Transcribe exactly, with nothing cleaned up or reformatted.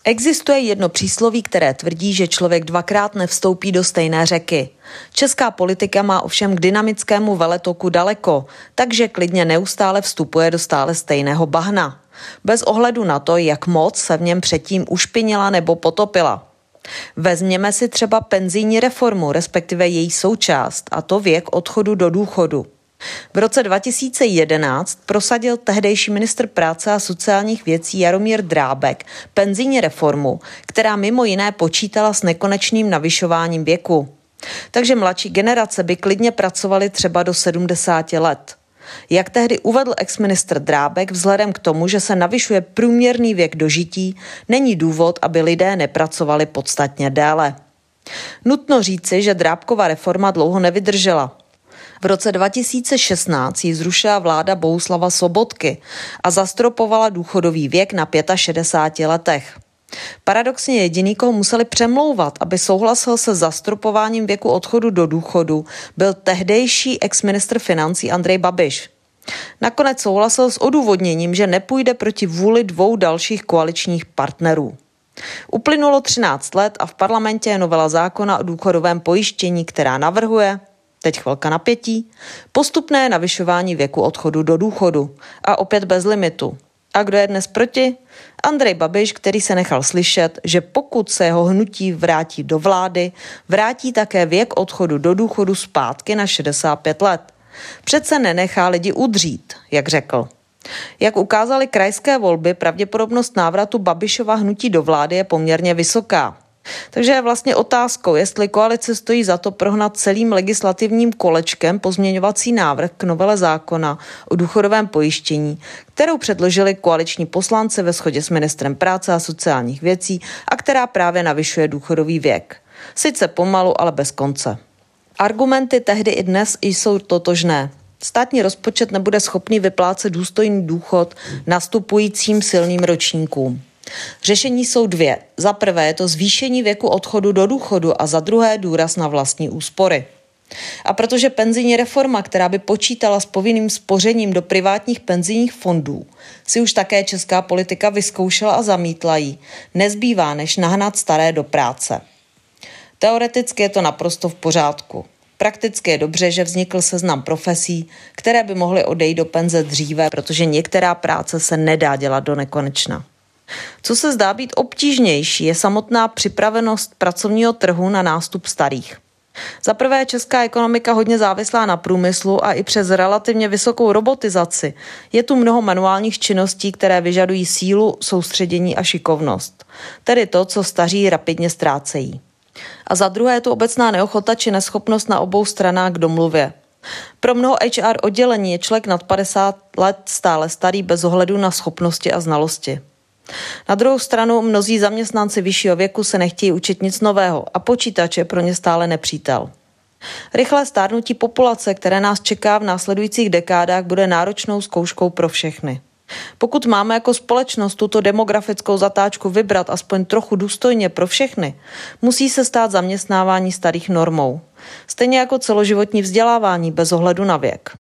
Existuje jedno přísloví, které tvrdí, že člověk dvakrát nevstoupí do stejné řeky. Česká politika má ovšem k dynamickému veletoku daleko, takže klidně neustále vstupuje do stále stejného bahna. Bez ohledu na to, jak moc se v něm předtím ušpinila nebo potopila. Vezměme si třeba penzijní reformu, respektive její součást, a to věk odchodu do důchodu. V roce dva tisíce jedenáct prosadil tehdejší ministr práce a sociálních věcí Jaromír Drábek penzijní reformu, která mimo jiné počítala s nekonečným navyšováním věku. Takže mladší generace by klidně pracovaly třeba do sedmdesáti let. Jak tehdy uvedl exministr Drábek, vzhledem k tomu, že se navyšuje průměrný věk dožití, není důvod, aby lidé nepracovali podstatně déle. Nutno říci, že Drábkova reforma dlouho nevydržela. V roce dva tisíce šestnáct ji zrušila vláda Bohuslava Sobotky a zastropovala důchodový věk na šedesáti pěti letech. Paradoxně jediný, koho museli přemlouvat, aby souhlasil se zastropováním věku odchodu do důchodu, byl tehdejší exministr financí Andrej Babiš. Nakonec souhlasil s odůvodněním, že nepůjde proti vůli dvou dalších koaličních partnerů. Uplynulo třináct let a v parlamentě je novela zákona o důchodovém pojištění, která navrhuje, teď chvilka napětí, postupné navyšování věku odchodu do důchodu a opět bez limitu. A kdo je dnes proti? Andrej Babiš, který se nechal slyšet, že pokud se jeho hnutí vrátí do vlády, vrátí také věk odchodu do důchodu zpátky na šedesát pět let. Přece nenechá lidi udřít, jak řekl. Jak ukázaly krajské volby, pravděpodobnost návratu Babišova hnutí do vlády je poměrně vysoká. Takže je vlastně otázkou, jestli koalice stojí za to prohnat celým legislativním kolečkem pozměňovací návrh k novele zákona o důchodovém pojištění, kterou předložili koaliční poslanci ve shodě s ministrem práce a sociálních věcí a která právě navyšuje důchodový věk. Sice pomalu, ale bez konce. Argumenty tehdy i dnes jsou totožné. Státní rozpočet nebude schopný vyplácet důstojný důchod nastupujícím silným ročníkům. Řešení jsou dvě. Za prvé je to zvýšení věku odchodu do důchodu a za druhé důraz na vlastní úspory. A protože penzijní reforma, která by počítala s povinným spořením do privátních penzijních fondů, si už také česká politika vyzkoušela a zamítla ji, nezbývá než nahnat staré do práce. Teoreticky je to naprosto v pořádku. Prakticky je dobře, že vznikl seznam profesí, které by mohly odejít do penze dříve, protože některá práce se nedá dělat do nekonečna. Co se zdá být obtížnější, je samotná připravenost pracovního trhu na nástup starých. Za prvé, česká ekonomika hodně závislá na průmyslu a i přes relativně vysokou robotizaci je tu mnoho manuálních činností, které vyžadují sílu, soustředění a šikovnost. Tedy to, co staří rapidně ztrácejí. A za druhé je tu obecná neochota či neschopnost na obou stranách k domluvě. Pro mnoho há er oddělení je člověk nad padesát let stále starý bez ohledu na schopnosti a znalosti. Na druhou stranu mnozí zaměstnanci vyššího věku se nechtějí učit nic nového a počítač je pro ně stále nepřítel. Rychlé stárnutí populace, které nás čeká v následujících dekádách, bude náročnou zkouškou pro všechny. Pokud máme jako společnost tuto demografickou zatáčku vybrat aspoň trochu důstojně pro všechny, musí se stát zaměstnávání starých normou. Stejně jako celoživotní vzdělávání bez ohledu na věk.